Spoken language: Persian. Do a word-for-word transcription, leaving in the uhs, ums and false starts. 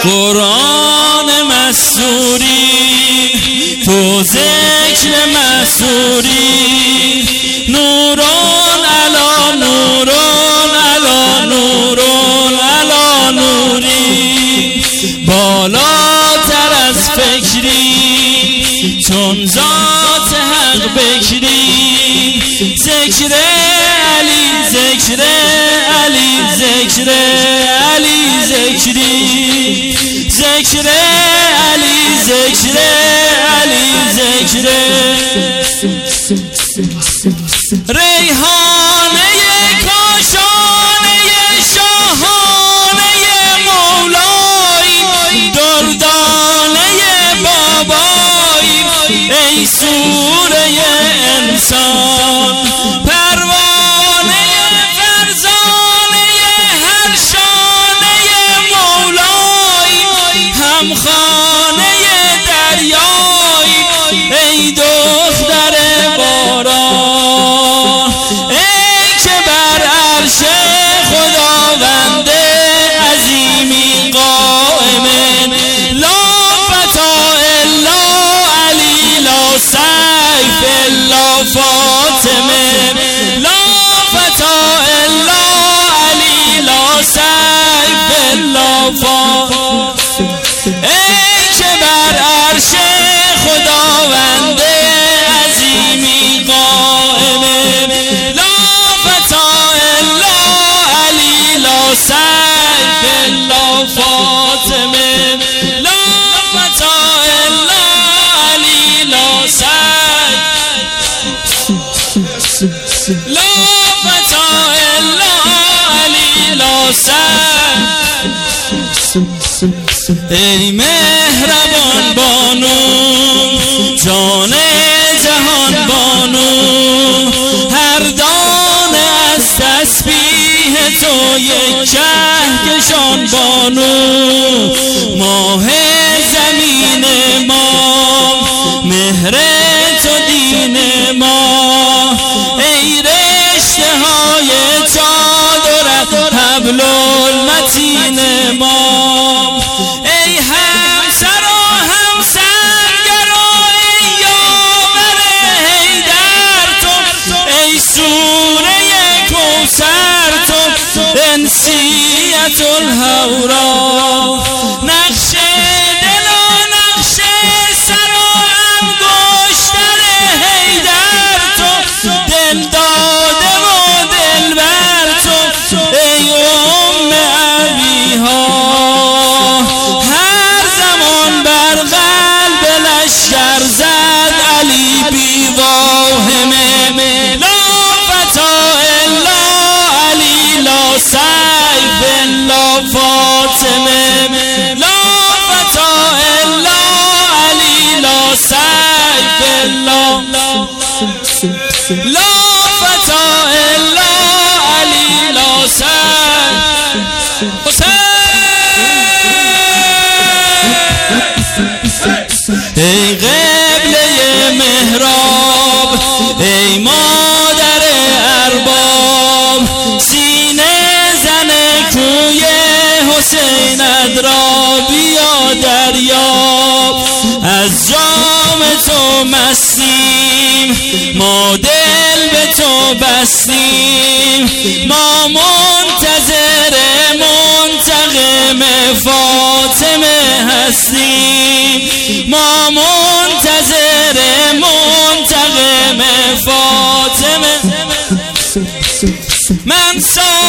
قرآن مسوری تو ذکر مسوری نوران علا نوران علا نوران علا نوری بالاتر از فکری چون ذات حق بکری ذکر علی ذکر علی ذکر علی ذکری ذکر علی ذکر علی ذکر ریحانه کاشانه شاهانه مولایی دردانه بابایی ای سوره انسان پروانه فرزانه هر شانه مولایی همخانه دریایی ای دختر باران ای که بر عرش خداوند عظیمی قائمه لا فتا الا علی لا سیف الا فاطمه لا فتا الا علی لا سیف الا فاطمه ای که بر عرش خداوند عظیمی قائمه لا فتا الا علی لا سیف الا فاطمه لا فتا الا علی لا سیف لا فتا الا علی لا سیف ای مهربان بانو جان جهان بانو هر دانه از تسبیح تو یک کهکشان بانو ماه زمین ما مهر تو دین ما ای رشته های چادرت حبل المتین ما ای همسر و همسرگرا ای یاور حیدر تو ای سوره کوثر تو انسیت الهورا نقش دل و نقش سر و انگشتر حیدر تو دل داده و دلبر تو ای ام ابیها هر زمان بر قلب لشکر زد علی بی واهمه لا فتا الا علی لا سیف الا فاطمه لا فتا الا علی لا سیف الا لا فتا الا علی لا سیف ای قبله محراب ای مادر ارباب سینه زن کوی حسینت را بیا دریاب از جام تو مستیم ما دل به تو بستیم ما منتظر منتقم فاطمه هستیم ما منتظر منتقم فاطمه من